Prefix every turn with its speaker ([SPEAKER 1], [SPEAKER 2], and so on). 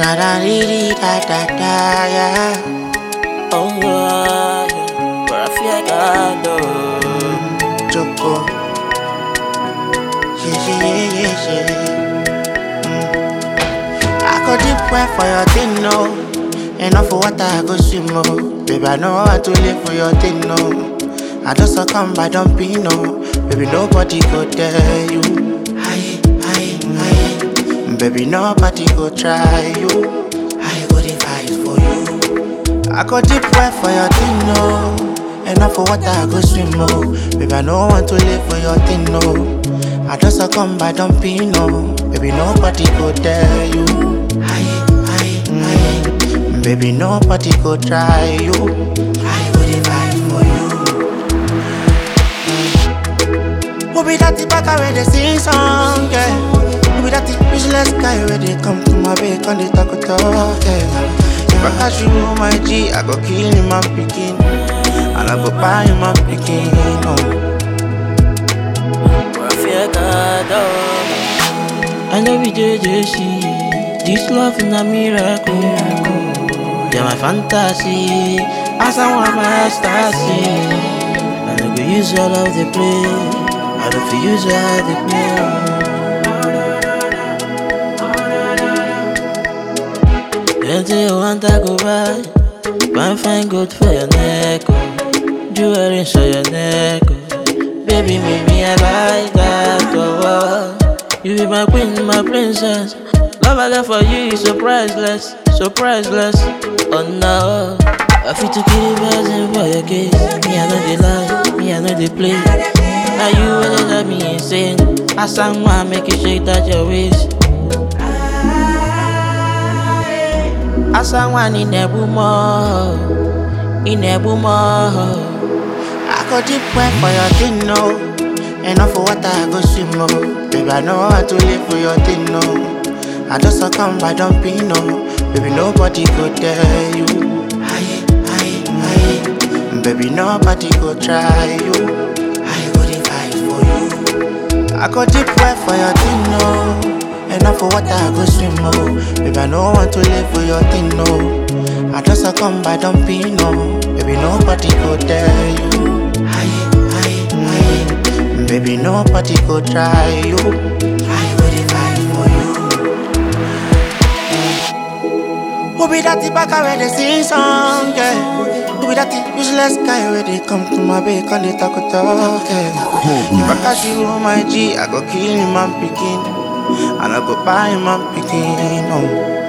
[SPEAKER 1] Da da dee da da da yeah.
[SPEAKER 2] Oh yeah, but I feel God
[SPEAKER 1] Choco. Yeah. I go deep well for your thing, no. Enough for water, I go swim, no. Baby, I know how to live for your thing, no. I just come by dumping, no. Baby, nobody go tell you. Aye. Baby, nobody go try you. I go the fight for you. I go deep well for your thing, no. Enough for water, I go swim, no. Baby, I don't want to live for your thing, no. I just come by dumping, no. Baby, nobody go tell you. Aye. Baby, nobody go try you. I go the fight for you. Who be that back where they sing song, yeah. Who be that useless guy where they come to my bed and they talk, yeah. If I catch you my G, I go kill him and picking. And I go buy him and picking, no.
[SPEAKER 2] but I feel God I know we JJC. This love is a miracle. You're my fantasy. As I want my ecstasy. I know we use all of the play. I don't feel use all the play. Anything you want, I go buy. Fine good for your neck. Jewelry show your neck. Baby, make me I like that. Oh. You be my queen, my princess. Love I got for you is so priceless. Oh no, I feel to kill the person for your case. Me I know they lie, me I know they play. Now you will drive me insane. I sang man, make you shake that your waist. I sang one in a boomer.
[SPEAKER 1] I go deep well for your thing, no. Enough for water, I go swim, no. Baby, I know how to live for your thing, no. I just come by dumping, no. Baby, nobody go tell you. Aye. Baby, nobody go try you. I go the fight for you. I go deep well for your thing, no. Enough for water, I go swim, no. Baby, I know want to live for your thing, no. I just come by dumping, no. Baby, nobody go tell you. Aye. Baby, nobody go try you. I go the fight for you. Who be that back where they sing song, yeah. Who be that useless guy where they come to my bed and they talk, yeah. If I catch you my G, I go kill him and picking. And I go buy him and picking, no.